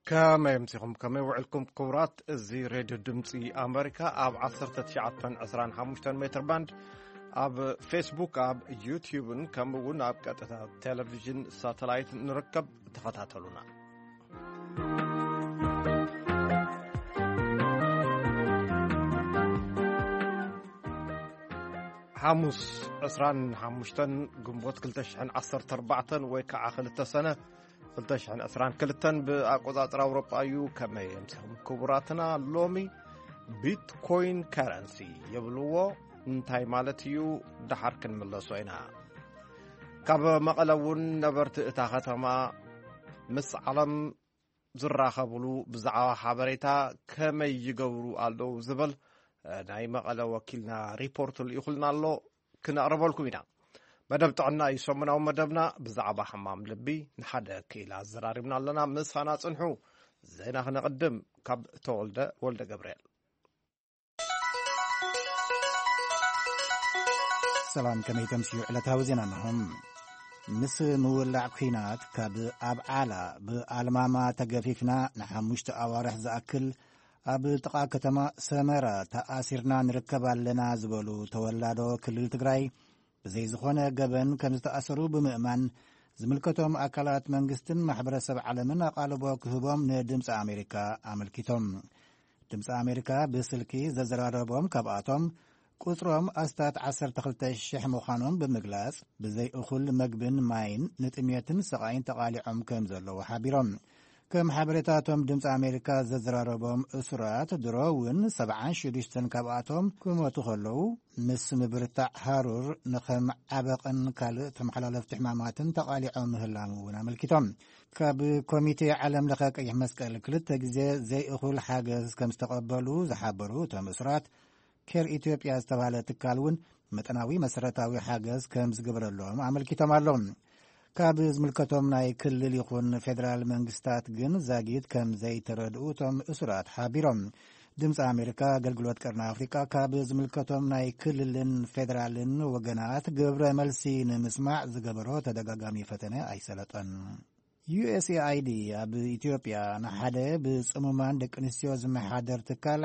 كما يمسيكم كما يوعلكم كورات زي راديو دمسي أمريكا أب 1925 متر باند أب فيسبوك أب يوتيوب كما ون أب كاتتا تلفزيون ساتلايت نركب تخطاتلونا حموس عسران حموشتن قنبوت كلتشحن 14 ويكا خلت سنة كلتشحن عسران كلتن بأقوضاطر أوروبا أيو كما يمسهم كبراتنا لومي بيتكوين كارنسي يبلوو انتاي مالتيو دحر كنملسو إنا كاب مقلون نبرت اتاختما مس علم زراخبلو بزعوا حبريتا كما يقورو ألو زبل ناي مقاله وكيلنا ريبورت اللي يقولنا له كنا قرب لكم هنا مدب طعنا يسمنا ومدبنا بزعبة حمام لبي نحدا كيلا زراربنا لنا مسخنا صنحو زينا نقدم كاب تولد ولد جبريل سلام كما يتمشي على تاوزينا نهم مس مولع كينات كاب اب علا بالماما تجفيفنا نحمشت اوارح زاكل أب تقع كتما سمرة تأثيرنا نركب لنا زبلو تولادو كل تجري بزي زخونة جبن كم تأثروا بمؤمن زملكتهم أكلات منجستن محبرة سبع عالمنا قالوا كهبهم ندمس أمريكا أملكتهم دمس أمريكا بسلكي زراربهم كباتهم قطرهم أستات 13 مخانهم بمجلس بزي أخل مجبن ماين نتميتن سقاين تقالعهم كم زلوا حبيرهم كم حبرتاتهم دمس أمريكا زراربهم أسرات دروون 76 كباتهم كم تخلوا مس مبرتع هارور نخم عبقن كال تمحلال افتحمامات تقالعهم هلامون ملكتهم كاب كوميتي عالم لخاك أي مسكال كل تجزي زي أخول حاجز كم استقبلوا زحبروا تم أسرات كير إثيوبيا استبالت كالون متناوي مسرتاوي حاجز كم زجبر لهم عمل كتام لهم كاب زملكتهم ناي كل يكون فدرال منجستات جن زاجيد كم زي تردو تم أسرات حابيرهم دمس أمريكا قلقلوات كرنا أفريقيا كاب زملكتهم ناي كل فدرالن وجنات جبر ملسين مسمع زجبرو تدقاقامي فتنة أي سلطان USAID أب إثيوبيا نحدا بصممان دك نسيوز محادر تكال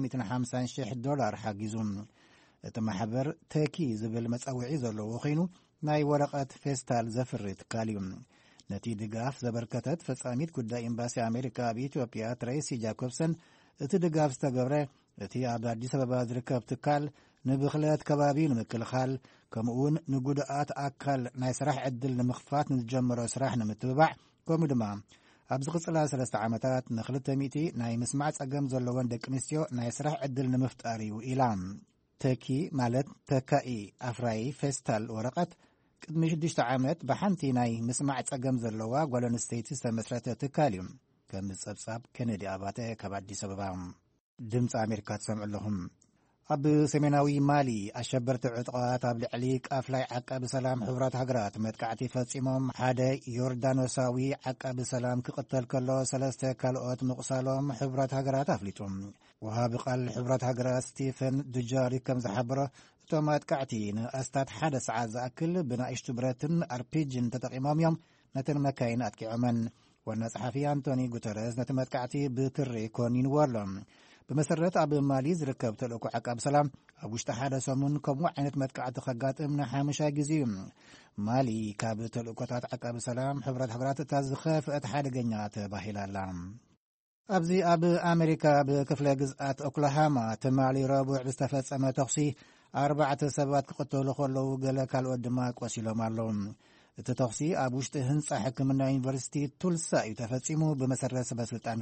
$550,000 حاجزون تمحبر تاكي زبل مسأوعي زلو وخينو ناي ورقة فيستال زفرت كاليوم نتي دقاف زبركتت فصاميت كدا إمباسي أمريكا بإثيوبيا تريسي جاكوبسن اتي دقاف استقبره اتي أبادي سببا ذركب تكال نبخلات كبابين مكالخال كمؤون نقودات أكل ناي سراح عدل نمخفات نتجمر سراح نمتبع كومدما أبز قصلا 3 عامتات نخلت ميتي ناي مسمعت أقام زلوان دك نسيو ناي سراح عدل نمفتاري وإيلام تاكي مالت تاكاي أفراي فيستال ورقت قدمي 6 عامات بحنتي ناي مسمعت أقام زلوا قولن ستيتي سمسرات تكاليوم كمتصبصاب كندي أباته كبادي سببام دمس أمريكا تسمع لهم أب سميناوي مالي أشبرت عطقات أب لعليك أفلاي عقا بسلام حبرات هجرات متكعتي فاتسيمهم حدا يوردانوساوي عقا بسلام كقتل كله 3 كالوت مقصالهم حبرات هجرات أفليتهم وها بقال حبرات هجرات ستيفن دجاري كم زحبره تومات كعتين أستاد حدا ساعة زأكل بنا اشتبراتن أربيجن تتقيمهم يوم نتن مكاين أتكي عمان والناس حفي أنتوني غوتيريز نتمت كعتي بتري كونين وارلم بمسرت أب مالي زركب تلقوا عقاب سلام أبوشت حدا سمون كم عينت متكعت خقات من حامشا جزيم مالي كاب تلقوا عقاب سلام حبرات تازخف أتحاد جنيات باهلالام أبزي أب أمريكا بكفل جزءات أوكلاهاما تمالي رابع بستفاد أما تخصي 4 سبات قتلوا خلوا جلك الودماء وسيلة مالهم التخصي أبوشت هنس حكمنا يونيفرسيتي تولسا يتفصموا بمسرة سلطان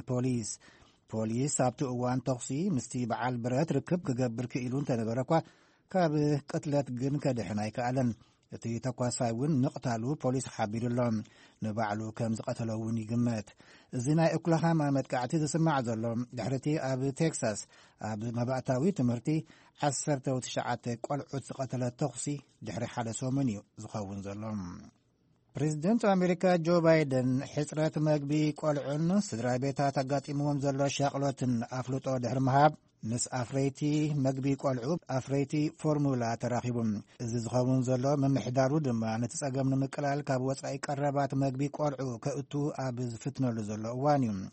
بوليس سابتو اوان تخصي مستي بعال برات ركب كجبر كيلون تنبركوا كاب قتلت جن كدحناي كالن اتي تقاساون نقتالو بوليس حبير لهم نبعلو كم قتلووني جمات زنا اوكلاهاما متكعتي تسمع زلهم دحرتي اب تكساس اب مبعتاوي تمرتي 19 قلعت قتلت تخصي دحري حدا سومني زخون زلهم بريزيدنت أمريكا جو بايدن حسرات مقبي قلعن سدرا بيتا تقاطمهم زلو شاقلوتن أفلوطو دحر مهاب نس أفريتي مقبي قلعو أفريتي فورمولا تراخبهم إذ زخون زلو من محدارو دما نتساقم نمقلال كابوصعي قربات مقبي قلعو كأتو أبز فتنو لزلو وانيوم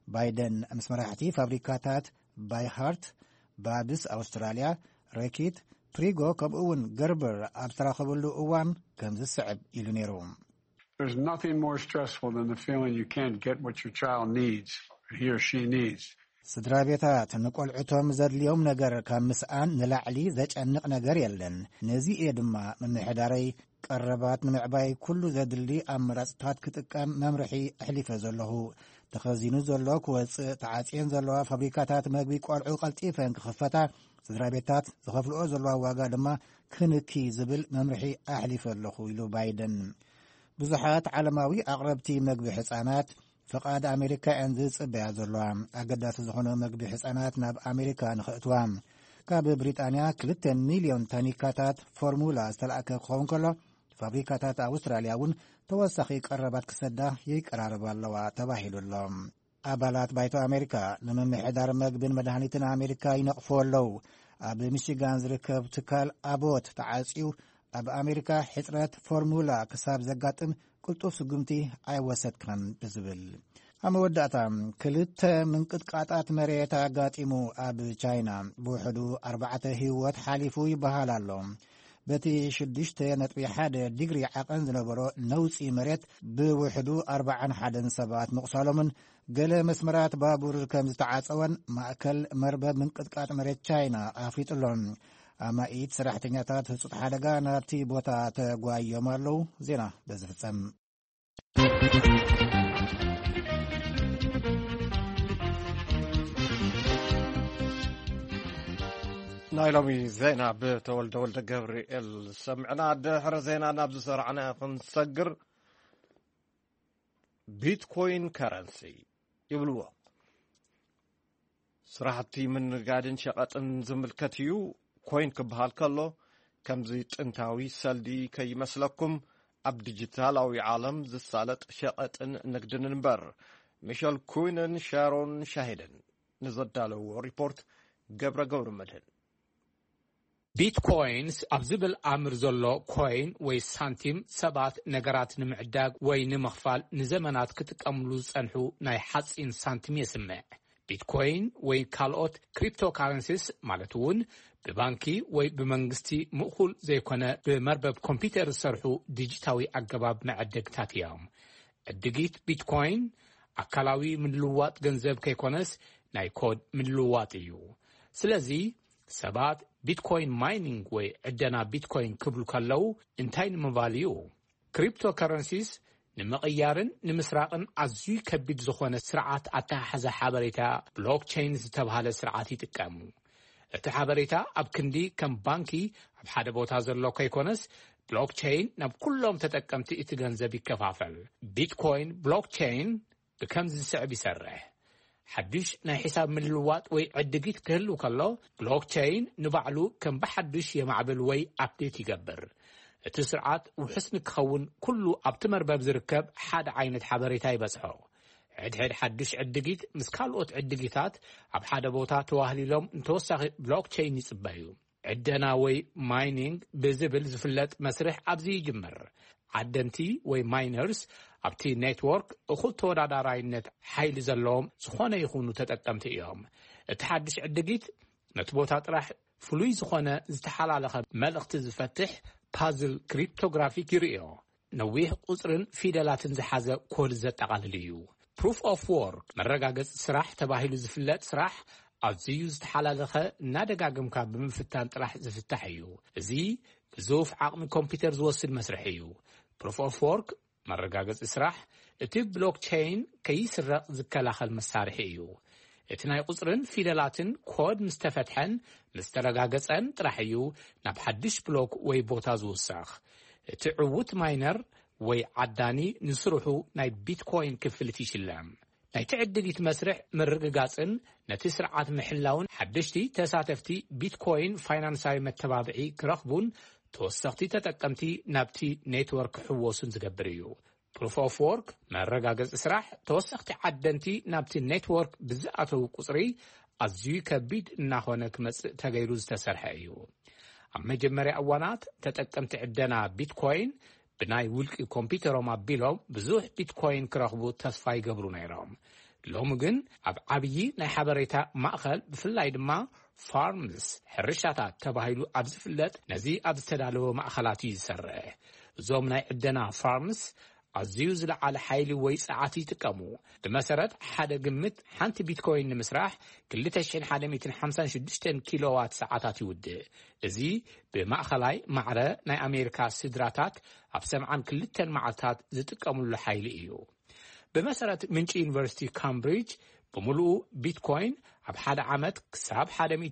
ባይደን ምስ መራሕቲ ፋብሪካታት ባይሃርት ባብስ ኣውስትራልያ ሬኪት ፕሪጎ ከምኡውን ገርበር ኣብ ተራኸበሉ እዋን ከም ዝስዕብ ኢሉ ነይሩ። There's nothing more stressful than the feeling you can't get what your child needs or he or she needs. ስድራ ቤታት ንቆልዑቶም ዘድልዮም ነገር ካብ ምስኣን ንላዕሊ ዘጨንቕ ነገር የለን። ነዚ እየ ድማ ምምሕዳረይ ቀረባት ንምዕባይ ኩሉ ዘድሊ ኣመራፅታት ክጥቀም መምርሒ ኣሕሊፈ ዘለኹ። ተኸዚኑ ዘሎ ክወፅእ ተዓፅየን ዘለዋ ፋብሪካታት መግቢ ቆልዑ ቀልጢፈን ክኽፈታ ስድራ ቤታት ዝኸፍልኦ ዘለዋ ዋጋ ድማ ክንኪ ዝብል መምርሒ ኣሕሊፈ ኣለኹ ኢሉ ባይደን። ብዙሓት ዓለማዊ ኣቕረብቲ መግቢ ሕፃናት ፍቓድ ኣሜሪካ እየን ዝጽበያ ዘለዋ ኣገዳሲ ዝኾነ መግቢ ሕፃናት ናብ ኣሜሪካ ንኽእትዋ። ካብ ብሪጣንያ 2 ሚልዮን ታኒካታት ፎርሙላ ዝተለኣከ ክኸውን ከሎ ፋብሪካታት ኣውስትራልያ እውን ተወሳኺ ቀረባት ክሰዳ ይቀራረባ ኣለዋ ተባሂሉ ኣሎ። ኣባላት ባይቶ ኣሜሪካ ንምምሕዳር መግብን መድሃኒትን ኣሜሪካ ይነቕፉ ኣለዉ። ኣብ ሚሽጋን ዝርከብ ትካል ኣቦት ተዓፅዩ ኣብ ኣሜሪካ ሕፅረት ፎርሙላ ክሳብ ዘጋጥም ቅልጡፍ ስጉምቲ ኣይወሰድካን ብዝብል ኣብ መወዳእታ 2 ምንቅጥቃጣት መሬት ኣጋጢሙ ኣብ ቻይና ብውሕዱ 4 ህይወት ሓሊፉ ይበሃል ኣሎ። በቲ 6.1 ዲግሪ ዓቐን ዝነበሮ ነውፂ መሬት ብውሕዱ 41 ሰባት ምቑሳሎምን ገለ መስመራት ባቡር ከም ዝተዓፀወን ማእከል መርበብ ምንቅጥቃጥ መሬት ቻይና ኣፍሊጡሎም። ኣማኢት ሰራሕተኛታት ህፁፅ ሓደጋ ናብቲ ቦታ ተጓዮም ኣለዉ። ዜና በዝፍጸም ናይ ሎሚ ዜና ብተወልደ ወልደ ገብርኤል ሰምዕና። ድሕሪ ዜና ናብ ዝሰርዓና ክንሰግር ቢትኮይን ከረንሲ ይብልዎ ስራሕቲ ምንጋድን ሸቐጥን ዝምልከት እዩ። ኮይን ክበሃል ከሎ ከምዚ ጥንታዊ ሰልዲ ከይመስለኩም ኣብ ዲጂታላዊ ዓለም ዝሳለጥ ሸቐጥን ንግድን እምበር። ሚሸል ኩዊንን ሻሮን ሻሂድን ንዘዳለዎ ሪፖርት ገብረ ገብሩ መድህን። ቢትኮይንስ ኣብ ዝብል ኣምር ዘሎ ኮይን ወይ ሳንቲም ሰባት ነገራት ንምዕዳግ ወይ ንምኽፋል ንዘመናት ክጥቀምሉ ዝጸንሑ ናይ ሓፂን ሳንቲም የስምዕ። ቢትኮይን ወይ ካልኦት ክሪፕቶካረንሲስ ማለት እውን ብባንኪ ወይ ብመንግስቲ ምእኹል ዘይኮነ ብመርበብ ኮምፒተር ዝሰርሑ ዲጂታዊ ኣገባብ መዐደግታት እዮም። ዕድጊት ቢትኮይን ኣካላዊ ምልውዋጥ ገንዘብ ከይኮነስ ናይ ኮድ ምልውዋጥ እዩ። ስለዚ ሰባት ቢትኮይን ማይኒንግ ወይ ዕደና ቢትኮይን ክብሉ ከለው እንታይ ንምባል እዩ? ክሪፕቶካረንሲስ ንምቕያርን ንምስራቅን ኣዝዩ ከቢድ ዝኾነ ስርዓት ኣተሓሓዛ ሓበሬታ ብሎክቼን ዝተባሃለ ስርዓት ይጥቀሙ። እቲ ሓበሬታ ኣብ ክንዲ ከም ባንኪ ኣብ ሓደ ቦታ ዘሎ ከይኮነስ ብሎክቼን ናብ ኩሎም ተጠቀምቲ እቲ ገንዘብ ይከፋፈል። ቢትኮይን ብሎክቼን ብከምዚ ዝስዕብ ይሰርሕ። ሓድሽ ናይ ሒሳብ ምልውዋጥ ወይ ዕድጊት ክህሉ ከሎ ብሎክቼን ንባዕሉ ከም ብሓድሽ የማዕብል ወይ ኣፕዴት ይገብር። እቲ ስርዓት ውሕስ ንክኸውን ኩሉ ኣብቲ መርበብ ዝርከብ ሓደ ዓይነት ሓበሬታ ይበጽሖ። ሕድሕድ ሓድሽ ዕድጊት ምስ ካልኦት ዕድጊታት ኣብ ሓደ ቦታ ተዋህሊሎም እንተወሳኺ ብሎክቼን ይጽበዩ። ዕደና ወይ ማይኒንግ ብዝብል ዝፍለጥ መስርሕ ኣብዚ ይጅምር። ዓደንቲ ወይ ማይነርስ ኣብቲ ኔትወርክ እኹል ተወዳዳራይነት ሓይሊ ዘለዎም ዝኾነ ይኹኑ ተጠቀምቲ እዮም። እቲ ሓድሽ ዕድጊት ነቲ ቦታ ጥራሕ ፍሉይ ዝኾነ ዝተሓላለኸ መልእኽቲ ዝፈትሕ ፓዝል ክሪፕቶግራፊክ ይርዮ። ነዊሕ ቁጽርን ፊደላትን ዝሓዘ ኮድ ዘጠቓልል እዩ። ፕሩፍ ኦፍ ወርክ መረጋገጽ ስራሕ ተባሂሉ ዝፍለጥ ስራሕ ኣዝዩ ዝተሓላለኸ እናደጋግምካ ብምፍታን ጥራሕ ዝፍታሕ እዩ። እዚ ግዙፍ ዓቕሚ ኮምፒተር ዝወስድ መስርሕ እዩ። ፕሩፍ ኦፍ ወርክ መረጋገጽ ስራሕ እቲ ብሎክቼን ከይስረቕ ዝከላኸል መሳርሒ እዩ። እቲ ናይ ቁጽርን ፊደላትን ኮድ ምስተፈትሐን ምስተረጋገጸን ጥራሕ እዩ ናብ ሓድሽ ብሎክ ወይ ቦታ ዝውሳኽ። እቲ ዕውት ማይነር ወይ ዓዳኒ ንስርሑ ናይ ቢትኮይን ክፍልት ይሽለም። ናይቲ ዕድጊት መስርሕ ምርግጋጽን ነቲ ስርዓት ምሕላውን ሓድሽቲ ተሳተፍቲ ቢትኮይን ፋይናንሳዊ መተባብዒ ክረኽቡን ተወሰኽቲ ተጠቀምቲ ናብቲ ኔትወርክ ክሕወሱን ዝገብር እዩ። ፕሩፍ ኦፍ ወርክ መረጋገጽ ስራሕ ተወሰኽቲ ዓደንቲ ናብቲ ኔትወርክ ብዝኣተው ቁጽሪ ኣዝዩ ከቢድ እናኾነ ክመጽእ ተገይሩ ዝተሰርሐ እዩ። ኣብ መጀመርያ እዋናት ተጠቀምቲ ዕደና ቢትኮይን ብናይ ውልቂ ኮምፒተሮም ኣቢሎም ብዙሕ ቢትኮይን ክረኽቡ ተስፋ ይገብሩ ነይሮም። ሎሚ ግን ኣብ ዓብዪ ናይ ሓበሬታ ማእኸል ብፍላይ ድማ ፋርምስ ሕርሻታት ተባሂሉ ኣብ ዝፍለጥ ነዚ ኣብ ዝተዳለወ ማእኸላት እዩ ዝሰርሕ እዞም ናይ ዕደና ፋርምስ ኣዝዩ ዝለዓለ ሓይሊ ወይ ሰዓት ይጥቀሙ ብመሰረት ሓደ ግምት ሓንቲ ቢትኮይን ንምስራሕ 2156 ኪሎዋት ሰዓታት ይውድእ እዚ ብማእኸላይ ማዕረ ናይ ኣሜሪካ ስድራታት ኣብ 72 መዓልታት ዝጥቀሙሉ ሓይሊ እዩ ብመሰረት ምንጪ ዩኒቨርሲቲ ካምብሪጅ ብምሉኡ ቢትኮይን ኣብ ሓደ ዓመት ክሳብ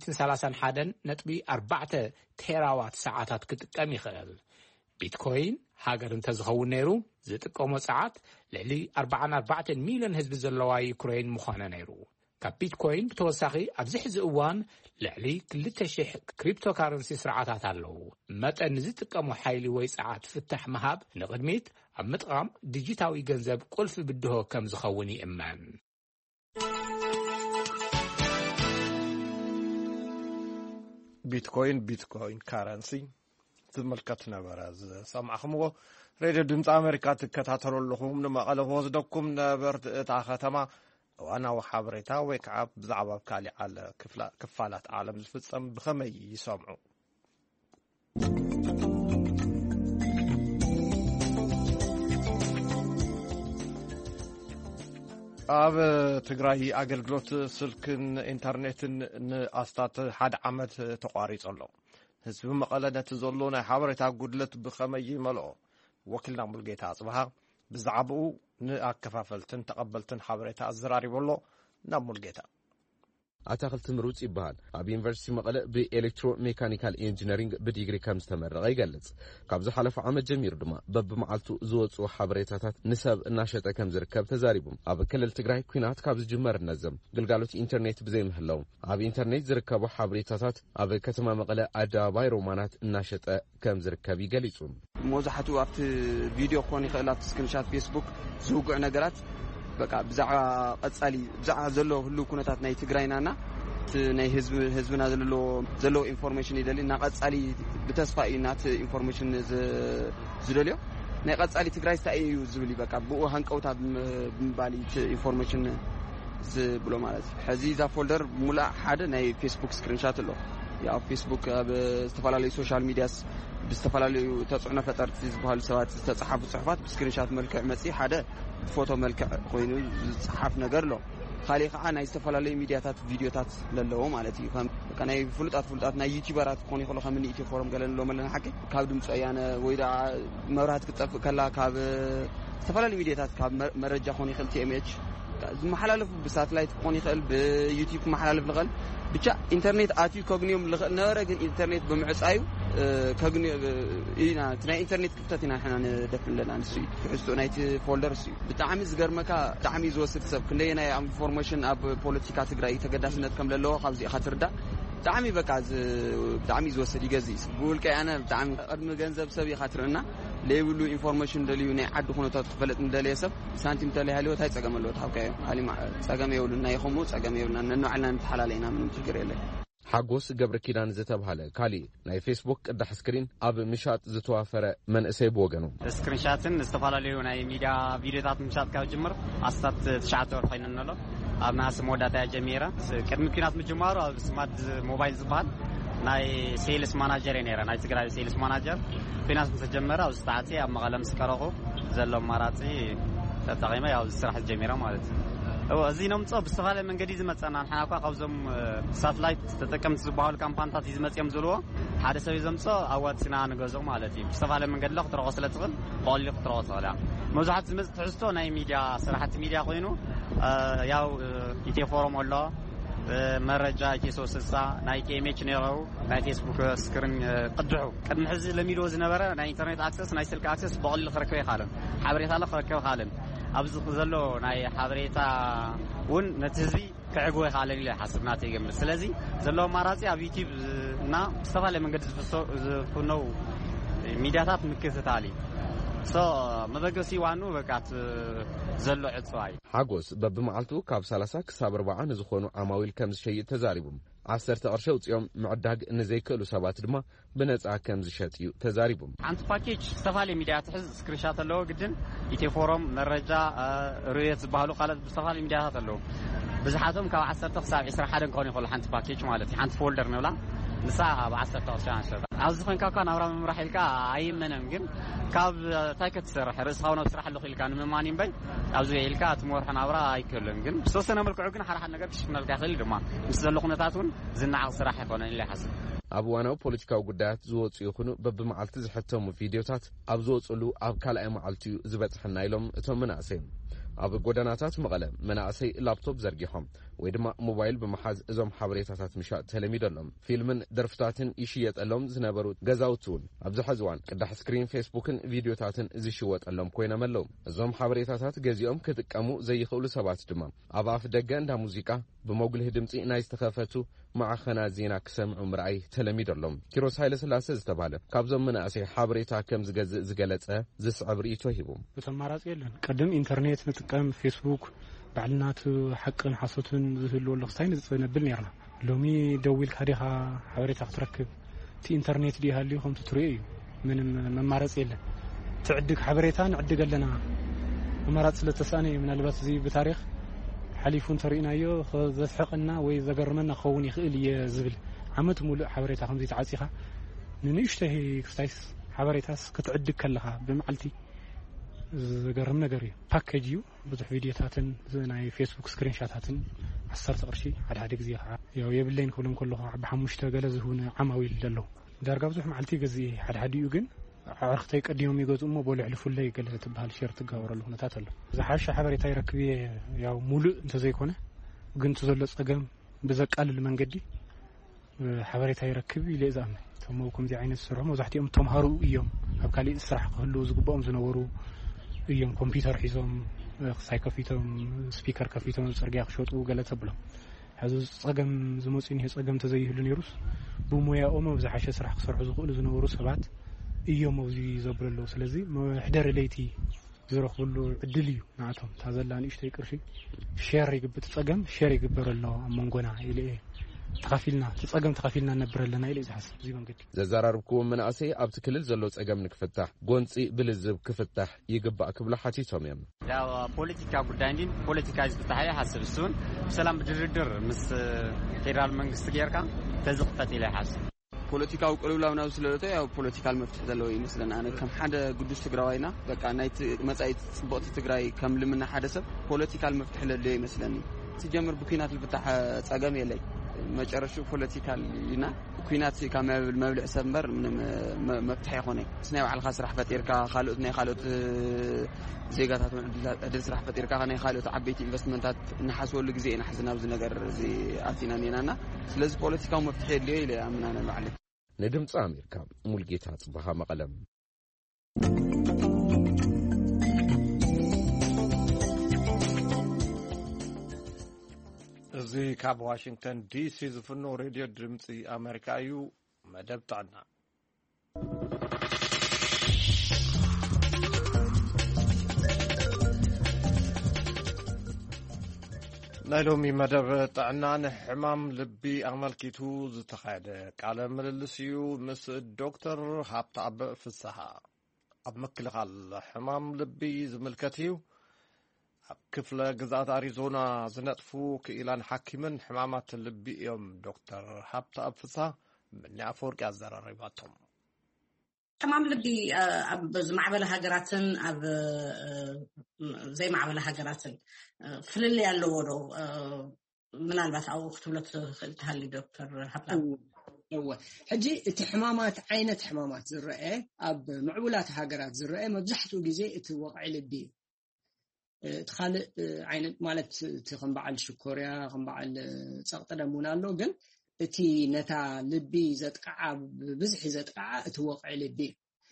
131.4 ቴራዋት ሰዓታት ክጥቀም ይኽእል ቢትኮይን ሃገር እንተዝኸውን ነይሩ ዝጥቀሞ ሰዓት ልዕሊ 44 ሚሊዮን ህዝቢ ዘለዋ ዩክሬን ምዃነ ነይሩ ካብ ቢትኮይን ብተወሳኺ ኣብዚ ሕዚ እዋን ልዕሊ 2,000 ክሪፕቶካረንሲ ስርዓታት ኣለዉ መጠን ዝጥቀሙ ሓይሊ ወይ ሰዓት ፍታሕ መሃብ ንቕድሚት ኣብ ምጥቃም ዲጂታዊ ገንዘብ ቁልፊ ብድሆ ከም ዝኸውን ይእመን ቢትኮይን ካረንሲ ዝምልከት ነበረ ሰማዕኹምዎ ሬድዮ ድምፂ ኣሜሪካ ትከታተለሉኹም ንመቐለ ወስደኩም ነበርቲ እታ ከተማ ዋናው ሓበሬታ ወይ ከዓ ብዛዕባ ካሊእ ክፋላት ዓለም ዝፍጸም ብኸመይ ይሰምዑ ኣብ ትግራይ ኣገልግሎት ስልክን ኢንተርኔትን ንኣስታት ሓደ ዓመት ተቋሪጹ ኣሎ ህዝቢ መቐለ ነቲ ዘሎ ናይ ሓበሬታ ጉድለት ብኸመይ ይመልኦ ወኪልና ሙልጌታ ኣጽብሃ ብዛዕባኡ ንኣከፋፈልትን ተቐበልትን ሓበሬታ ኣዘራሪበሎ ናብ ሙልጌታ ኣታኽልቲ ምሩጽ ይበሃል ኣብ ዩኒቨርሲቲ መቐለ ብኤሌክትሮሜካኒካል ኢንጂነሪንግ ብዲግሪ ከም ዝተመረቐ ይገልጽ ካብዚ ሓለፈ ዓመት ጀሚሩ ድማ በብመዓልቱ ዝወፁ ሓበሬታታት ንሰብ እናሸጠ ከም ዝርከብ ተዛሪቡ ኣብ ክልል ትግራይ ኩናት ካብ ዝጅመር ነዘም ግልጋሎት ኢንተርኔት ብዘይምህለው ኣብ ኢንተርኔት ዝርከቡ ሓበሬታታት ኣብ ከተማ መቐለ ኣደባባይ ሮማናት እናሸጠ ከም ዝርከብ ይገልጹ መብዛሕትኡ ኣብቲ ቪድዮ ክኾን ይኽእል ኣብቲ ስክሪንሻት ፌስቡክ ዝውግዕ ነገራት በቃ ብዛዕባ ቀጻሊ ብዛዕባ ዘሎ ሁሉ ኩነታት ናይ ትግራይናና ናይ ህዝብና ዘሎ ኢንፎርሜሽን ይደሊ እና ቀጻሊ ብተስፋ ኢናት ኢንፎርሜሽን ዝደልዮ ናይ ቀጻሊ ትግራይ ስታይ እዩ ዝብል በቃ ብኡ ሃንቀውታ ብምባሊ ኢንፎርሜሽን ዝብሎ ማለት ሕዚ ዛ ፎልደር ሙላእ ሓደ ናይ ፌስቡክ ስክሪንሻት ኣሎ ያው ፌስቡክ ኣብ ዝተፈላለዩ ሶሻል ሚዲያስ ብዝተፈላለዩ ተጽዕኖ ፈጠርቲ ዝበሃሉ ሰባት ዝተጻሓፉ ጽሑፋት ብስክሪንሻት መልክዕ መጺ ሓደ ፎቶ መልክዕ ኮይኑ ዝጽሓፍ ነገር ኣሎ ካሊእ ከዓ ናይ ዝተፈላለዩ ሚድያታት ቪድዮታት ለለዎ ማለት እዩ ከም ናይ ፍሉጣት ናይ ዩቲዩበራት ኮን ይኽእሉ ከም ኢትዮ ፎረም ገለንሎ መለና ሓቂ ካብ ድምፂ ወያነ ወይ ዳ መብራት ክጠፍእ ከላ ካብ ዝተፈላለዩ ሚድያታት ካብ መረጃ ኮን ይኽእል TMH ዝመሓላለፉ ብሳተላይት ኮን ይኽእል ብዩቲዩብ መሓላለፍ ልኽእል ብቻ ኢንተርኔት ኣትዩ ከግንዮም ልኽእል ነበረ ግን ኢንተርኔት ብምዕጻዩ ከግንዮ ኢና ናይ ኢንተርኔት ክፍተት ኢና ንሕና ንደፍን ለና ንሱ ትሕዝቶ ናይቲ ፎልደር እዩ ብጣዕሚ ዝገርመካ ብጣዕሚ ዝወስድ ሰብ ክንደይ ናይ ኢንፎርሜሽን ኣብ ፖለቲካ ትግራይ ተገዳስነት ከም ዘለዎ ካብዚ ኢኻ ትርዳእ ብጣዕሚ በቃ ብጣዕሚ ዝወስድ ይገዝእ ብውልቀ ኣነ ብጣዕሚ ቅድሚ ገንዘብ ሰብ ኢኻ ትርእና ለይብሉ ኢንፎርሜሽን ደልዩ ናይ ዓዲ ኩነታት ክፈለጥ እንደለየ ሰብ ሳንቲም ተለይሃልዮ ታይ ጸገም ኣለዎ ታውቃዮ ሃሊማ ጸገም የብሉና ይኹሙ ጸገም የብሉና ነንባዕልና ንተሓላለይና ምንም ችግር የለን ሓጎስ ገብረ ኪዳን ዝተባሃለ ካሊ ናይ ፌስቡክ ቅዳሕ ስክሪን ኣብ ምሻጥ ዝተዋፈረ መንእሰይ ብወገኑ ስክሪንሻትን ዝተፈላለዩ ናይ ሚድያ ቪድዮታት ምሻጥ ካብ ጅምር ኣስታት 9 ወር ኮይነን ኣሎ ኣብ ናስ ሞዳታ ጀሚራ ቅድሚ ኩናት ምጅማሩ ኣብ ስማርት ሞባይል ዝበሃል ናይ ሴልስ ማናጀር ነይረ ናይ ትግራይ ሴልስ ማናጀር ኩናት ተጀመረ ኣብ ዝተዓጽ ኣብ መቐለ ምስቀረኹ ዘሎ ማራጺ ተጠቂመ ያው ስራሕ ጀሚራ ማለት እዚ ነምጾ ብዝተፈላለየ መንገዲ ዝመጸና ንሓናኳ ካብዞም ሳተላይት ተጠቀምቲ ዝበሃሉ ካምፓኒታት ዝመጽኦም ዘለዎ ሓደ ሰብ ዘምጾ ኣዋጽና ንገዞ ማለት እዩ ብዝተፈላለየ መንገዲ ለኽትረኸ ስለ ትኽእል ብቐሊሉ ክትረኸ ትኽእል መብዛሕትኡ ዝመጽ ትሕዝቶ ናይ ሚድያ ስራሕቲ ሚድያ ኮይኑ ያው ኢትዮ ፎረም ኣሎ መረጃ ኢትዮ360 ናይ TMH ነይረው ናይ ፌስቡክ ስክሪን ቅድሑ ቅድሚ ሕዚ ለሚድዎ ዝነበረ ናይ ኢንተርኔት ኣክሰስ ናይ ስልክ ኣክሰስ ብቐሊሉ ክረክብ ይኻልን ሓበሬታ ክረክብ ይኻልን ኣብዚ ዘሎ ናይ ሓበሬታ ውን ነቲ ህዝቢ ክዕግቦ ይኻልን ኢለ ሓስብና ተይገምር ስለዚ ዘሎ ማራጺ ኣብ ዩቲዩብ እና ዝተፈላለዩ መንገዲ ዝፍነው ሚድያታት ምክትታሊ መበገሲ ዋኑ በቃት ዘሎ ዕጽዋይ ሓጎስ በብመዓልቱ ካብ 30 ክሳብ 40 ንዝኾኑ ዓማዊል ከም ዝሸይጥ ተዛሪቡ 10 قرش وصيوم معداق نزيكلو سبات دما بنصا كم زشطيو تزاريبم አንተ ፓኬጅ استفالي ميديا تحز سكرينشات له قدن ኢትዮ ፎረም መረጃ ሩየት ባህሉ ቃላት استفالي ميدياታት له بزحاتهم ካብ 10 ክሳብ 21 ኮን ይخل ሓንቲ ፓኬጅ ማለት ሓንቲ ፎልደር ነውላ ንሳ ኣብ 10 ቅርሺ አንሸጣ ኣብዚ ኮይንካ ናብራ መምራሕ ኢልካ ኣይመነም ግን ካብ ታይከት ስራሕ ርእስኻ ነው ስራሕ له ኢልካ ንመማን ይምበይ ኣብዚ ኢልካ ትመርሕ ናብራ ኣይከለን ግን ብሶስተነ መልክዑ ግን ሓራሓ ነገር ክሽፍነልካ ይኽእል ድማ ምስ ዘሎ ኩነታቱን ዝናዓቕ ስራሕ ይኮነን ኢለ ሓስብ ኣብ ዋናው ፖለቲካዊ ጉዳያት ዝወፁ ይኹኑ በብመዓልቲ ዝሕተሙ ቪድዮታት ኣብ ዝወፅሉ ኣብ ካልኣይ መዓልቲ ዝበፅሕና ኢሎም እቶም መናእሰይ ኣብ ጎደናታት መቐለ መናእሰይ ላፕቶፕ ዘርጊሖም ወይ ድማ ሞባይል በመሓዝ እዞም ሓበሬታታት ምሻጥ ተለሚደሎም ፊልምን ደርፍታትን ይሽየጠሎም ዝነበሩ ገዛውቱን ኣብዚ ሕዝዋን ቅዳሕ ስክሪን ፌስቡክን ቪድዮታትን ዝሽወጠሎም ኮይኖም ኣለው እዞም ሓበሬታታት ገዚኦም ክጥቀሙ ዘይኽእሉ ሰባት ድማ ኣብ ኣፍ ደገ እንዳ ሙዚቃ ብሞጉልህ ድምፂ ናይ ዝተኸፈቱ ማዕኸና ዜና ክሰምዑ ምርኣይ ተለሚደሎም ኪሮስ ሃይለ ስላሴ ዝተባለ ካብዞም መናእሰይ ሓበሬታ ከም ዝገዝእ ዝገለጸ ዝስዕብ ርእይቶ ሂቡ ተማራጺ የለን ቀደም ኢንተርኔት ንጥቀም ፌስቡክ ባዕልናቱ ሓቅን ሓሶትን ዝህልዎ ለኽሳይን ዝጽነብል ነርና ሎሚ ደዊል ካዲኻ ሓበሬታ ክትረክብ እቲ ኢንተርኔት ዲሃልዩ ከም ትትሪኡ እዩ ምንም መማረጽ የለን ትዕድግ ሓበሬታ ንዕድግ ኣለና መማረጽ ስለተሳነ ምናልባት እዚ ብታሪኽ حليفون ترينايو زسحقنا ወይ ዘገርመና ኸውን ይኽእል የዝብል ዓመት ሙሉእ ሓበሬታ ከምዚ ተዓጺኻ ንንእሽተይ ክስታይስ ሓበሬታስ ክትዕድግ ከለኻ ብመዓልቲ ዘገርም ነገር እዩ ፓኬጅ እዩ ብዙሕ ቪድዮታትን ናይ ፌስቡክ ስክሪንሾታትን 10 ቅርሺ ሓደ ግዜ ከዓ ያው የብለይን ክብሎም ከለኹ ብሓሙሽተ ገለ ዝሁን ዓማዊል ዘሎ ዳርጋ ብዙሕ መዓልቲ ገዚ ሓደ እዩ ግን عرختي قديم يغزومو بولحلفلي قال تبحال شيرت غاورل هنታት አለ زحاش حبريتا يركب ያው ሙሉ እንተ ዘይኮነ ግን ተዘለ ጸገም በዘቃልል መንገዲ حبريታ ይረክብ ይለዛም ተሞኩም ዚ አይነት ስራ መዛሕቲኦም ተምሃሩ እዮም ኣብ ካሊ ስራሕ ክህሉ ዝግባኦም ዝነበሩ እዮም ኮምፒውተር ሒዞም ሳይከፊቶም ስፒከር ከፊቶም ጽርግያ ክሸጡ ገለተ ብሎም حز ጸገም ዝመጽን ይሄ ጸገም ተዘይህሉ ነሩስ ብሞያኦም زحاش ስራሕ ክሰርሑ ዝኽእሉ ዝነበሩ ሰባት እዮም እዚ ዘብረሎ ስለዚህ መሕደር ለይቲ ዝረኽብሉ ዕድል እዩ ናቶም ታዘላን እሽተይ ቅርሺ ሼር ይግብት ጸገም ሼር ይግበረሎ አመንጎና ኢለ ተኻፊልና ተጸገም ተኻፊልና ነብረለና ኢለ ዝሓስብ እዚ መንገዲ ዘዛራርብኩ መናእሰይ ኣብቲ ክልል ዘሎ ጸገም ንክፍታሕ ጎንፂ ብልዝብ ክፍታሕ ይግባእ ክብላ ሓቲቶም እዮም ያው ፖለቲካ ጉዳይ እንጂ ፖለቲካ ዝፍታሕ ይሓስብ እሱን ሰላም ብድርድር ምስ ፌደራል መንግስት ጌርካ ተዝኽፈት ኢለ ይሓስብ ፖለቲካው ቅልውላውና ስለለተ ያው ፖለቲካል መፍትሕ ዘለዎ ይመስለና ኣነ ከም ሓደ ቅዱስ ትግራዋይና በቃ ናይቲ መጻኢት ጽቡቕቲ ትግራይ ከም ልምና ሓደ ሰብ ፖለቲካል መፍትሕ ለለ ይመስለኒ ሲጀምር ብኩናት ልፍታሕ ጸገም የለይ መጨረሻ ፖለቲካል ኢና ኩናት ካመብል መብልዕ ሰምበር ምንም መፍትሕ ይኾነ ስናይ ባዕልኻ ስራሕ ፈጢርካ ካልኦት ናይ ካልኦት ዜጋታት ዕድል ስራሕ ፈጢርካ ናይ ካልኦት ዓበይቲ ኢንቨስትመንታት ንሓስወሉ ግዜ ኢና ሕዝና ኣብዚ ነገር እዚ ኣቲና ነናና ስለዚ ፖለቲካው መፍትሕ የለዮ ኢለ ኣምናነ ባዕለ ንድምፂ ኣሜሪካ ሙልጌታ ጽባሃ መቐለም እዚ ካብ ዋሽንግተን ዲሲ ዝፍኖ ሬድዮ ድምፂ ኣሜሪካ እዩ መደብ ጥዕና ናይ ሎሚ መደብ ጥዕና ንሕማም ልቢ ኣመልኪቱ ዝተኻየደ ቃለ ምልልስ እዩ ምስ ዶክተር ሃብተኣብ ፍስሓ ኣብ ምክልኻል ሕማም ልቢ ዝምልከት እዩ ኣብ ክፍለ ግዛት ኣሪዞና ዝነጥፉ ክኢላን ሓኪምን ሕማማት ልቢ እዮም ዶክተር ሃብተኣብ ፍስሓ ምንያ አፈወርቂ ኣዘራሪባቶም ሕማም ልቢ ኣብ ዝማዕበለ ሃገራትን ኣብ ዘይማዕበለ ሃገራትን ፍልል ያለው ነው ምናልባት አው ክትብለት ክልታሊ ዶክተር ሃብተኣብ ሕጂ እቲ ሕማማት ዓይነት ሕማማት ዝረአ ኣብ ምዕቡላት ሃገራት ዝረአ መብዛሕትኡ ግዜ እቲ ወቕዒ ልቢ تخال عين مالت تخنبعل شكوريا خنبعل سقط دمون الله جن تي نتا لبي زتقع بزح زتقع توقع لبي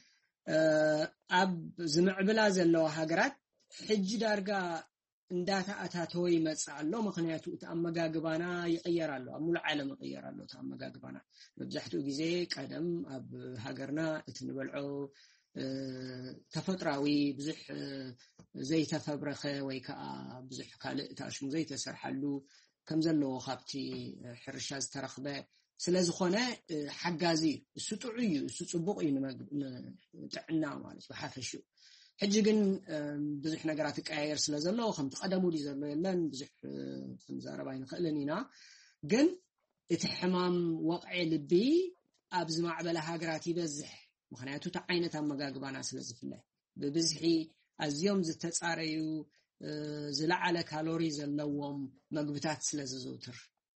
أب زمع بلا زلوا هجرات حج دارجا نداتا أتاتوي مسألة مخنياتو تأمجا جبانا يغير الله مول عالم يغير الله تأمجا جبانا بزحتو جزء قدم أب هجرنا تنبلعو تفتراوي بزح زي تفبرخه ويكا بزح كالئ تاشم زي تسرحلو ከም ዘለዎ ካብቲ ሕርሻ ዝተረኽበ ስለዝኾነ ሓጋዚ እሱ ጥዑይ እዩ እሱ ጽቡቕ እዩ ንጥዕና ማለት እዩ ሓፈሽኡ ሕጂ ግን ብዙሕ ነገራት ይቀያየር ስለዘሎ ከምቲ ቀደሙ ዲ ዘሎ የለን ብዙሕ ክንዛረባ ይንኽእልን ኢና ግን እቲ ሕማም ወቕዒ ልቢ ኣብ ዝማዕበለ ሃገራት ይበዝሕ ምክንያቱ እቲ ዓይነት ኣመጋግባና ስለዝፍለ ብብዝሒ ኣዝዮም ዝተጻረዩ ዝለዓለ ካሎሪ ዘለዎም ምግብታት ስለዝዝውትር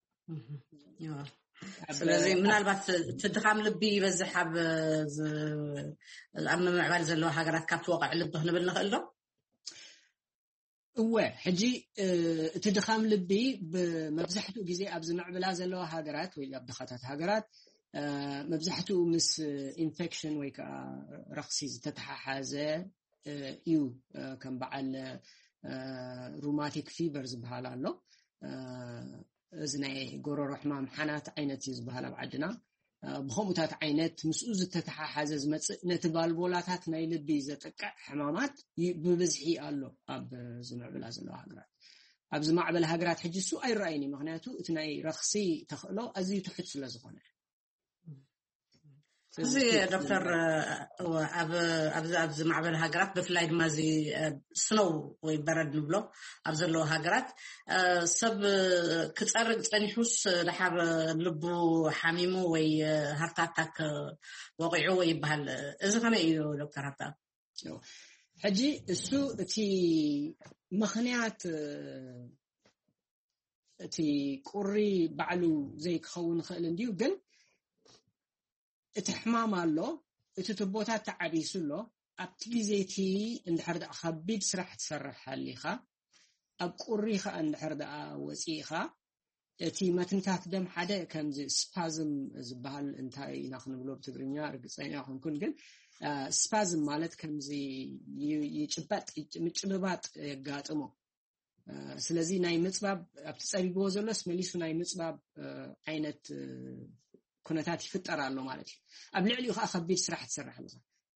ስለዚ ምናልባት ትድኻም ልቢ ይበዝሕ ኣብ ምዕባል ዘለዎ ሃገራት ካብቲ ወቕዒ ልቢ ክንብል ንኽእል ዶ እወ ሕጂ እቲ ድኻም ልቢ ብመብዛሕትኡ ግዜ ኣብ ዝምዕብላ ዘለዎ ሃገራት ወይ ኣብ ድኻታት ሃገራት መብዛሕትኡ ምስ ኢንፌክሽን ወይ ከዓ ረኽሲ ዝተተሓሓዘ እዩ ከም በዓል ሩማቲክ ፊቨር ዝበሃል ኣሎ እዚ ናይ ጎሮሮ ሕማም ሓናት ዓይነት እዩ ዝበሃል ኣብ ዓድና ብኸምኡታት ዓይነት ምስኡ ዝተተሓሓዘ ዝመጽእ ነቲ ባልቦላታት ናይ ልቢ ዘጠቅዕ ሕማማት ብብዝሒ ኣሎ ኣብ ዝምዕብላ ዘለዎ ሃገራት ኣብ ዝማዕበለ ሃገራት ሕጂ እሱ ኣይረኣይኒ ምክንያቱ እቲ ናይ ረኽሲ ተኽእሎ ኣዝዩ ትሑት ስለ ዝኾነ እዚ ዶክተር ኣብ ዝማዕበለ ሃገራት ብፍላይ ድማ እዚ ስኖው ወይ በረድ ንብሎ ኣብ ዘለዎ ሃገራት ሰብ ክፀርግ ፀኒሑስ ድሓር ልቡ ሓሚሙ ወይ ሃርት ኣታክ ወቂዑ ወይ ይበሃል እዚ ከመይ እዩ ዶክተር ሃብታም ሕጂ እሱ እቲ ምኽንያት እቲ ቁሪ ባዕሉ ዘይክኸውን ክእል እንድዩ ግን እቲ ሕማም ኣሎ እቲ ትቦታት ተዓቢሱ ኣሎ ኣብቲ ግዜቲ እንድሕር ደኣ ከቢድ ስራሕ ትሰርሕ ሃሊኻ ኣብ ቁሪ ከዓ እንድሕር ደኣ ወፂኢኻ እቲ መትንታት ደም ሓደ ከምዚ ስፓዝም ዝበሃል እንታይ ኢና ክንብሎ ብትግርኛ ርግፀኛ ኣይኮንኩን ግን ስፓዝም ማለት ከምዚ ይጭበጥ ምጭብባጥ የጋጥሞ ስለዚ ናይ ምጽባብ ኣብቲ ጸቢብዎ ዘሎስ መሊሱ ናይ ምጽባብ ዓይነት ኩነታት ይፍጠር ኣሎ ማለት እዩ ኣብ ልዕሊኡ ከዓ ከቢድ ስራሕ ትሰርሕ ኣለኻ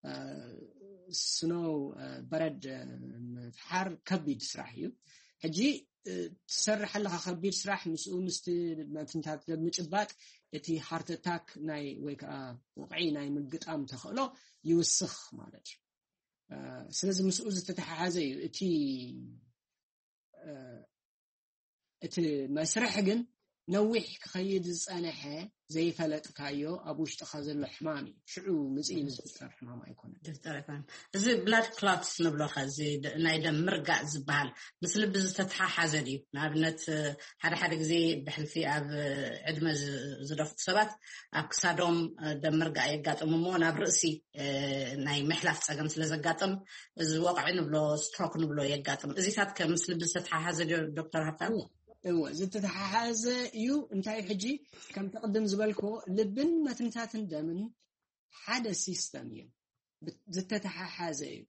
ስኖው በረድ ምፍሓር ከቢድ ስራሕ እዩ ሕጂ ትሰርሕ ኣለኻ ከቢድ ስራሕ ምስኡ ምስቲ መትንታት ምጭባጥ እቲ ሃርት ኣታክ ናይ ወይ ከዓ ወቕዒ ናይ ምግጣም ተኽእሎ ይውስኽ ማለት እዩ ስለዚ ምስኡ ዝተተሓሓዘ እዩ እቲ መስርሕ ግን ነዊሕ ክኸይድ ዝጸንሐ ዘይፈለጥካዮ ኣብ ውሽጥኻ ዘሎ ሕማም እዩ ሽዑ ምጽኢል ዝፍጠር ሕማም ኣይኮነን እዚ ብላድ ክሎትስ ንብሎ ኸዚ ናይ ደም ምርጋዕ ዝበሃል ምስ ልቢ ዝተተሓሓዘ ድዩ ንኣብነት ሓደ ግዜ ብሕልፊ ኣብ ዕድመ ዝደፍኡ ሰባት ኣብ ክሳዶም ደም ምርጋዕ የጋጥሙ እሞ ናብ ርእሲ ናይ ምሕላፍ ፀገም ስለ ዘጋጥም እዚ ወቕዒ ንብሎ ስትሮክ ንብሎ የጋጥም እዚታት ከምስ ልቢ ዝተተሓሓዘ ድዩ ዶክተር ሃብታም እወ ዝተተሓሓዘ እዩ እንታይ ሕጂ ከም ተቀድም ዝበልኮ ልብን መትንታትን ደምን ሓደ ሲስተም እዩ ዝተተሓሓዘ እዩ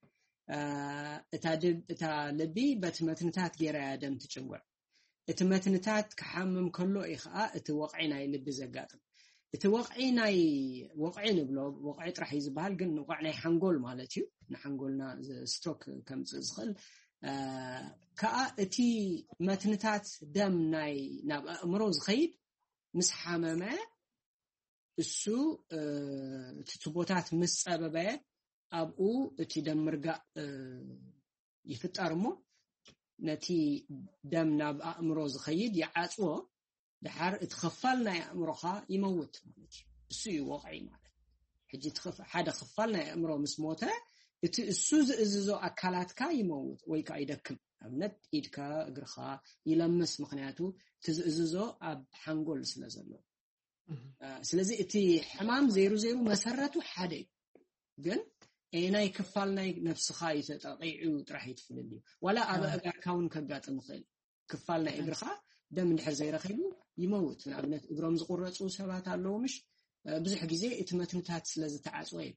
እታ ልቢ በቲ መትንታት ጌራያ ደም ትጭውዕ እቲ መትንታት ክሓምም ከሎ እዩ ከዓ እቲ ወቕዒ ናይ ልቢ ዘጋጥም እቲ ወቕዒ ንብሎ ወቕዒ ጥራሕ እዩ ዝበሃል ግን ወቕዒ ናይ ሓንጎል ማለት እዩ ንሓንጎልና ስትሮክ ከምፅእ ዝኽእል ከዓ እቲ መትንታት ደም ናብ ኣእምሮ ዝኸይድ ምስ ሓመመ እሱ እቲ ትቦታት ምስ ፀበበ ኣብኡ እቲ ደም ምርጋዕ ይፍጠር እሞ ነቲ ደም ናብ ኣእምሮ ዝኸይድ ይዓፅዎ ድሓር እቲ ክፋል ናይ ኣእምሮኻ ይመውት ማለት እዩ እሱ እዩ ወቕዒ ማለት ሕጂ ሓደ ክፋል ናይ ኣእምሮ ምስ ሞተ እቲ እሱ ዝእዝዞ ኣካላትካ ይመውት ወይ ከዓ ይደክም ኣብነት ኢድካ እግርኻ ይለምስ ምክንያቱ እቲ ዝእዝዞ ኣብ ሓንጎል ስለ ዘሎ ስለዚ እቲ ሕማም ዜሩ መሰረቱ ሓደ እዩ ግን ናይ ክፋል ናይ ነፍስኻ ይተጠቂዑ ጥራሕ ይትፍልል እዩ ወላ ኣብ እግርካ እውን ከጋጥም ይኽእል ክፋል ናይ እግርኻ ደም እንድሕር ዘይረኺቡ ይመውት ንኣብነት እግሮም ዝቁረፁ ሰባት ኣለዉ ምሽ ብዙሕ ግዜ እቲ መትንታት ስለ ዝተዓፅወ እዩ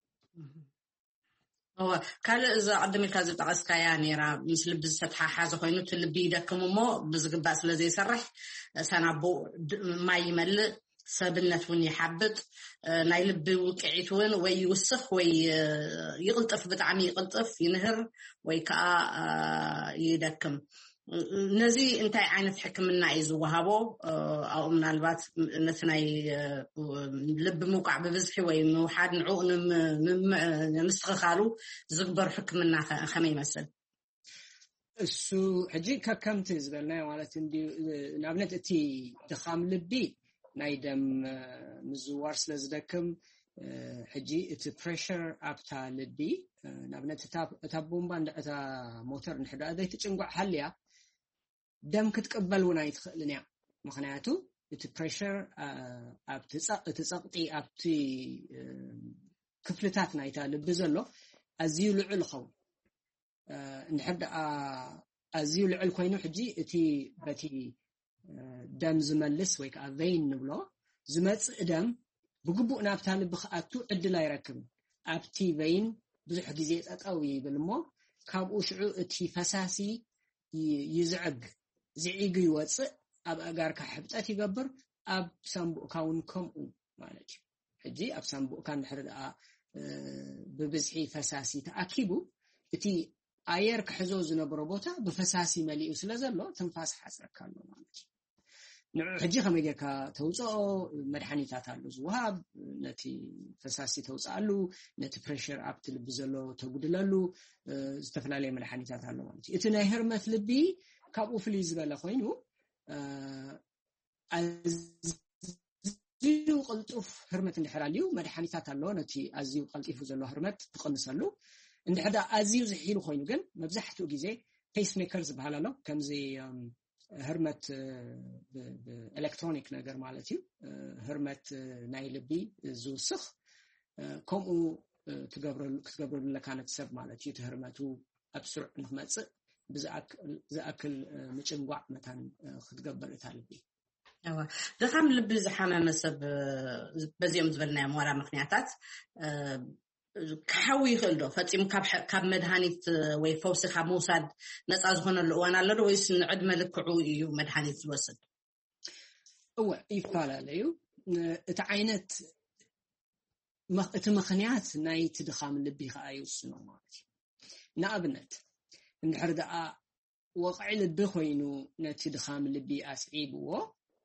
ካልእ እዚ ቅድም ኢልካ ዝጠቐስካያ ነይራ ምስ ልቢ ዝተተሓሓዘ ኮይኑ እቲ ልቢ ይደክም እሞ ብዝግባእ ስለ ዘይሰርሕ ሰናቡ ማይ ይመልእ ሰብነት እውን ይሓብጥ ናይ ልቢ ውቅዒት እውን ወይ ይውስኽ ወይ ይቕልጥፍ ብጣዕሚ ይቕልጥፍ ይንህር ወይ ከዓ ይደክም نزي انت عينت حكمنا يزوهابو او ምናልባት ነትናይ ልብ ሙቃዕ በብዝሒ ወይ ምውሓድ ንዑ ንምስخخالو ዝግበር ሕክምና ከመይ ይመስል እሱ ሕጂ ከከምቲ ዝበልና ማለት እንዲ ናብነት እቲ ድኻም ልቢ ናይ ደም ምዝዋር ስለዝደክም ሕጂ እቲ ፕሬሸር ኣብታ ልቢ ናብነት እታ ቦምባ እታ ሞተር ንሕዳ ዘይ ትጭንጓዕ ሓልያ ደም ክትቀበል ወና ይትኽእልን ያ ምክንያቱ እቲ ፕሬሸር ኣብቲ ጸቕጢ ኣብቲ ክፍልታት ናይታ ልቢ ዘሎ ኣዝዩ ልዑል ኸውን እንድሕር ኣዝዩ ልዑል ኮይኑ ሕጂ እቲ በቲ ደም ዝመልስ ወይ ከዓ ቬይን ንብሎ ዝመጽእ ደም ብግቡእ ናብታ ልቢ ክኣቱ ዕድል ኣይረክብን ኣብቲ ቬይን ብዙሕ ግዜ ጠጠው ይብል እሞ ካብኡ ሽዑ እቲ ፈሳሲ ይዝዕግ زعيق يوصل أب أجارك حبتات يقبر أب سامبو كون كم ማለት እዩ ሕጂ ኣብ ሳምቡእ ካን ድሕር ብብዝሒ ፈሳሲ ተኣኪቡ እቲ ኣየር ክሕዞ ዝነበሮ ቦታ ብፈሳሲ መሊኡ ስለዘሎ ትንፋስ ሓስረካ ኣሎ ማለት እዩ ንዑ ሕጂ ከመይ ጌርካ ተውፅኦ መድሓኒታት ኣሎ ዝወሃብ ነቲ ፈሳሲ ተውፅኣሉ ነቲ ፕሬሸር ኣብቲ ልቢ ዘሎ ተጉድለሉ ዝተፈላለዩ መድሓኒታት ኣሎ ማለት እዩ እቲ ናይ ህርመት ልቢ ካብኡ ፍልይ ዝበለ ኮይኑ ኣዝዩ ቅልጡፍ ህርመት እንድሕራልዩ መድሓኒታት ኣሎ ነቲ ኣዝዩ ቀልጢፉ ዘሎ ህርመት ትቀንሰሉ እንድሕዳ ኣዝዩ ዝሒሉ ኮይኑ ግን መብዛሕትኡ ግዜ ፔስ ሜከር ዝበሃል ኣሎ ከምዚ ህርመት ብኤሌክትሮኒክ ነገር ማለት እዩ ህርመት ናይ ልቢ ዝውስኽ ከምኡ ክትገብረሉ ለካነት ሰብ ማለት እዩ ህርመቱ ኣብስሩዕ ንኽመጽእ ብዝኣክል ምጭንጓዕ መታን ክትገበር እታልቢ ድኻም ልቢ ዝሓመመ ሰብ በዚኦም ዝበልናዮ ሞራ ምክንያታት كحوي خلده فتيم كاب مدهانيت ويفوس كاب موساد نصاز هنا الأوان على رويس نعد ملك عوي مدهانيت الوسط هو يفعل عليه تعينت مخنيات نايت دخام اللي خايوس نوماتي نابنت نحرد وقع البخوينو نت دخام اللي أسعيبه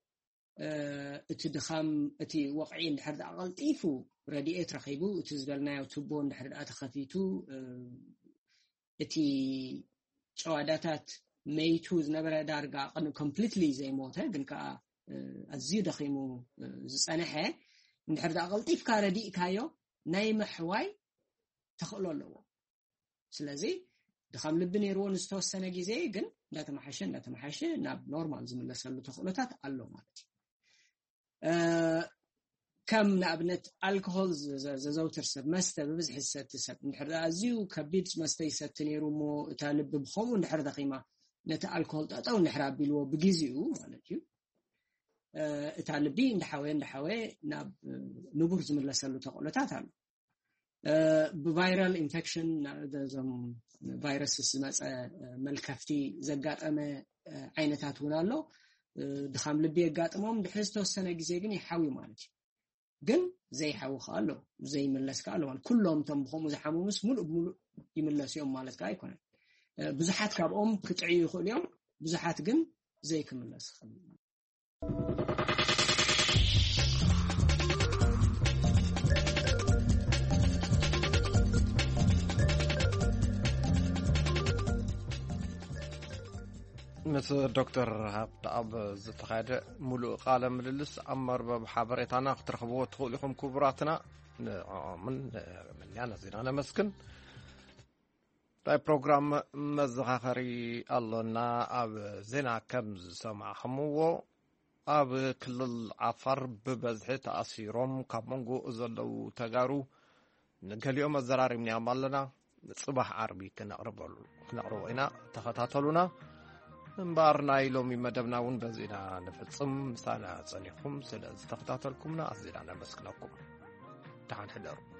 اتدخام اتي وقعين نحرد أغلطيفو راديات رخيبو تزبلنا وتبون نحرد أتخفيتو اتي شواداتات ميتوز نبرا دارقا قنو completely زي موتا قنكا الزيو دخيمو زسانحة نحرد أغلطيف كاردي كايو نايم حواي تخلو اللو سلازي دخام لبني روان استوى جيزي قن لا تمحشن ناب نورمال زمن لسلو تخلوتات اللو مالتي كم نابنت الكحول زوتر سب مسته ببزح الست سب نحرد أزيو كبيد مسته يستنيرو مو تالب بخوم ونحرد قيمة نت الكحول أو نحرد بلو بجيزيو مالتيو تالبي نحوي ناب نبرز من لسلو تقولتات عم بفيرال إنفكشن زم فيروس اسمه ملكفتي زقات أما عينتات ونالو دخام لبي قاطمهم بحيث توسنا جزء جني يحاول مالك جن زي حاول خالو زي ملص قالوا كلهم تنبخهم زحموا مسمول يملص يوم مالك كاي يكون بزحات كابهم كتعيو اليوم بزحات جن زي كملص مثل دكتور هاب زتخاده ملو قال مللس امر بحبريتنا ترخبوا تخليكم كبراتنا من يعني زينا مسكن طيب بروجرام مزخري اللهنا اب زينا كم سمعهمو اب كل العفر ببزح تاثيرهم كمنغو زلو تغارو نقليوم الزراري من يعملنا صباح عربي كنقربوا هنا تخاتلونا مبارنا يلومي مدبناون بزينا نفصم سانا صنيكم سلا استخداتلكمنا ازينا نمسكنكم تعال حضروا